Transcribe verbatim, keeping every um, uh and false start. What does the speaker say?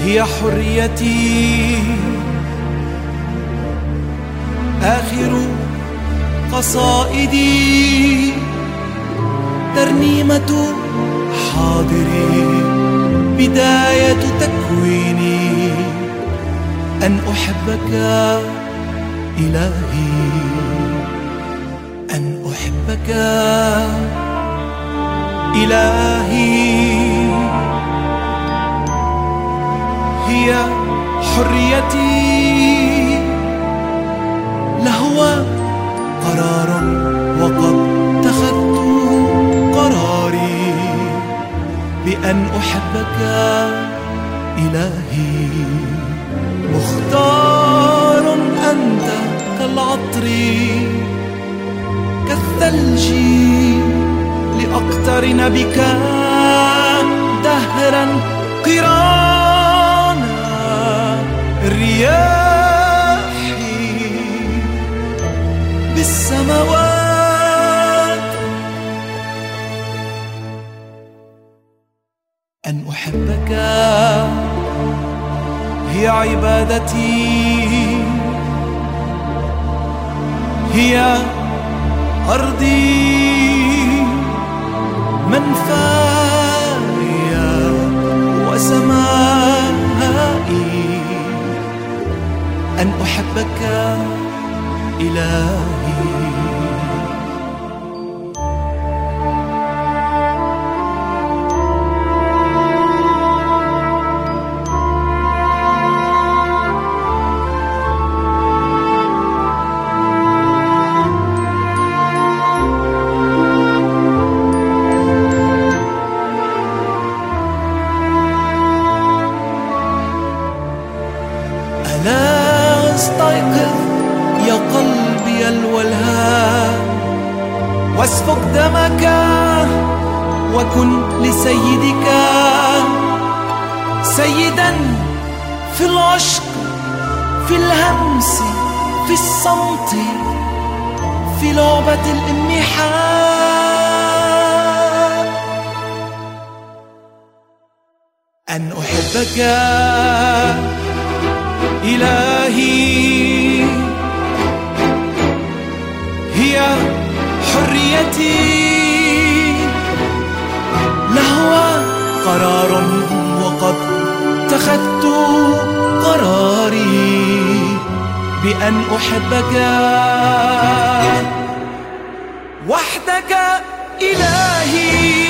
هي حريتي، آخر قصائدي، ترنيمة حاضري، بداية تكويني، أن أحبك إلهي، أن أحبك إلهي. هي حريتي، لهو قرار وقد اتخذت قراري بأن أحبك إلهي. مختار أنت كالعطر كالثلج، لأقترن بك دهرا قران الرياح بالسماوات. أن أحبك هي عبادتي، هي أرضي، منفاي وسمائي، أن أحبك إلهي. ألا استيقظ يا قلبي الولهان، واسفك دمك وكن لسيدك سيدا، في العشق، في الهمس، في الصمت، في لعبة الإمحاء. أن أحبك إلهي، هي حريتي، لهو قرار وقد اتخذت قراري بأن أحبك وحدك إلهي.